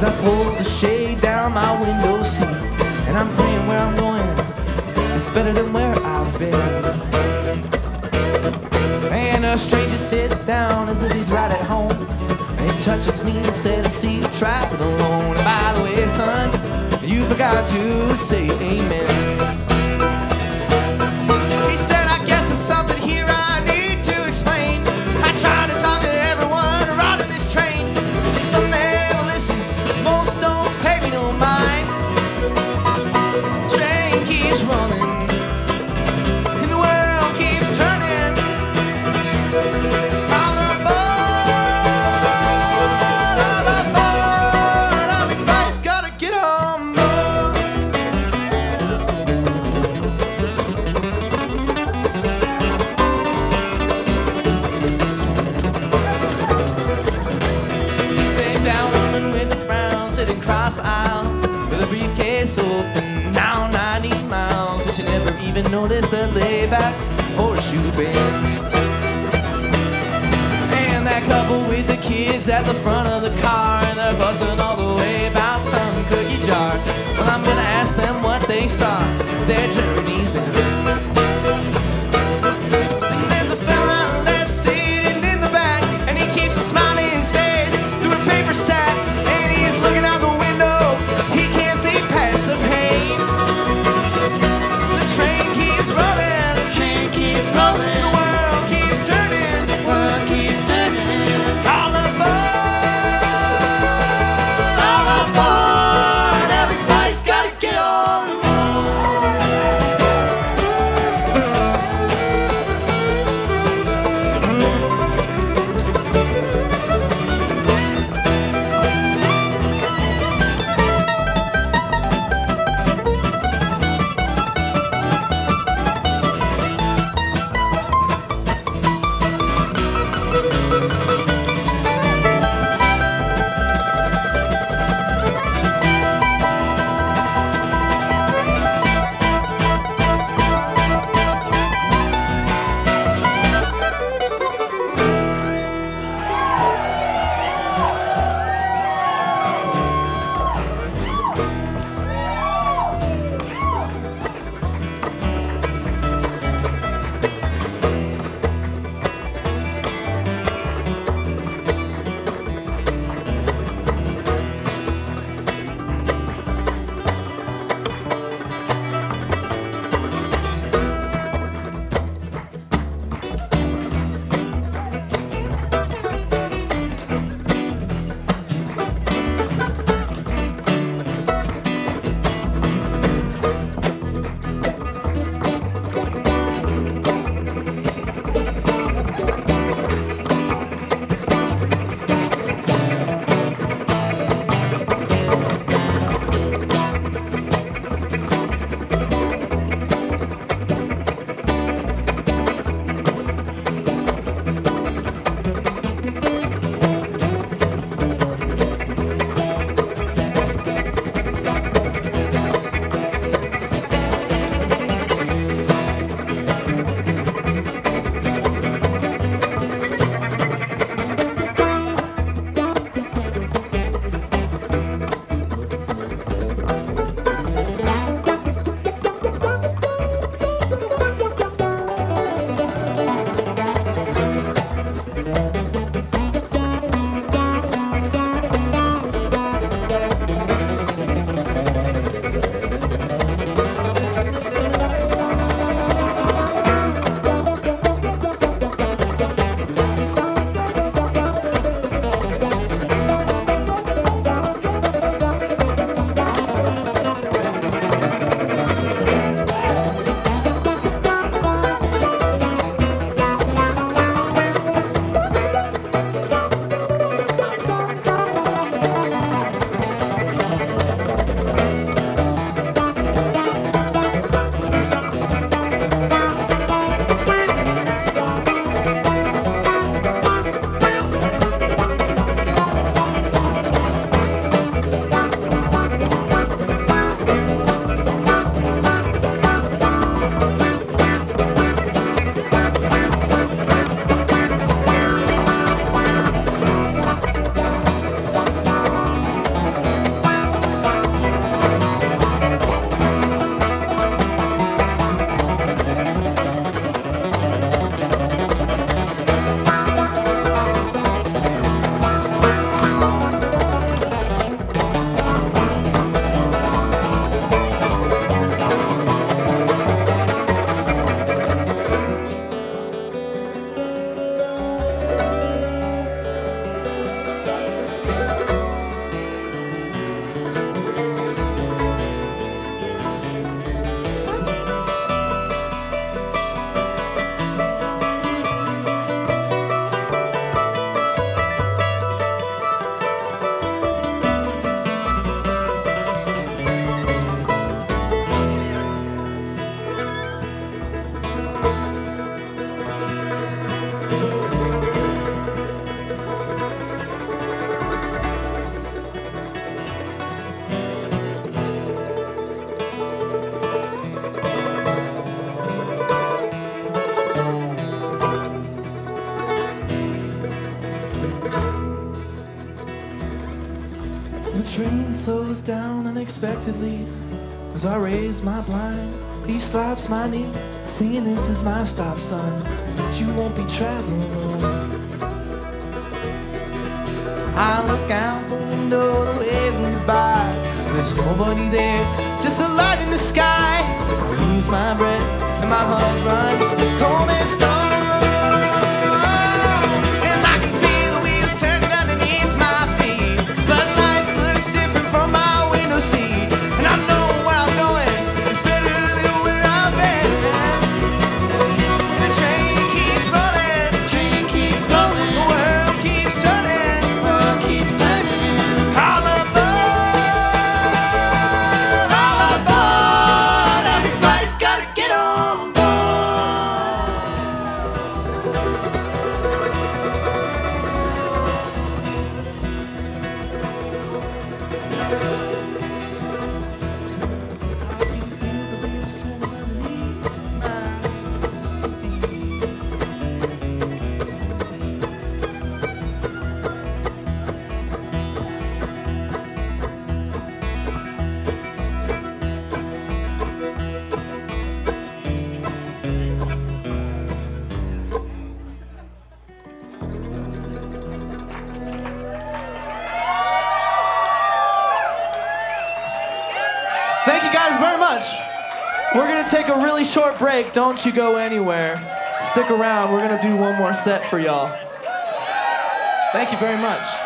I pull the shade down my window seat, and I'm praying where I'm going it's better than where I've been. And a stranger sits down as if he's right at home, and he touches me and said, I see you traveling alone. And by the way, son, you forgot to say amen. He said, I guess there's something here I need to explain. I tried to talk to everyone riding this train. Some never listen, most don't pay me no mind. Train keeps running, and the world keeps turning. All aboard, everybody's gotta get on board. Take that woman with the frown sitting across the aisle with a briefcase open down 90 miles, but she never even noticed the layback horseshoe bend. And that couple with the kids at the front of the car, and they're fussing all the way about some cookie jar. Well, I'm gonna ask them what they saw their journeys in. And there's a fella left sitting in the back, and he keeps a smile in his face through a paper sack, and he's looking out the window. He can't see past the pain. The train keeps rolling, Train keeps rolling, the world keeps turning. world keeps turning. All All aboard, everybody's gotta get on board. sun slows down unexpectedly as I raise my blind. He slaps my knee, singing, "This is my stop, son, but you won't be traveling alone." I look out the window, waving goodbye. There's nobody there, just a light in the sky. I lose my breath and my heart runs cold and strong. And I can feel the wheels turning underneath my feet. But life looks different from my window seat. And I know where I'm going, it's better than where I've been. And the train keeps rolling, Train keeps rolling. the world keeps turning. World keeps turning. All aboard, everybody's gotta get on board. I can feel the wheels turning underneath my feet. Thank you guys very much. We're gonna take a really short break. Don't you go anywhere. Stick around. We're gonna do one more set for y'all. Thank you very much.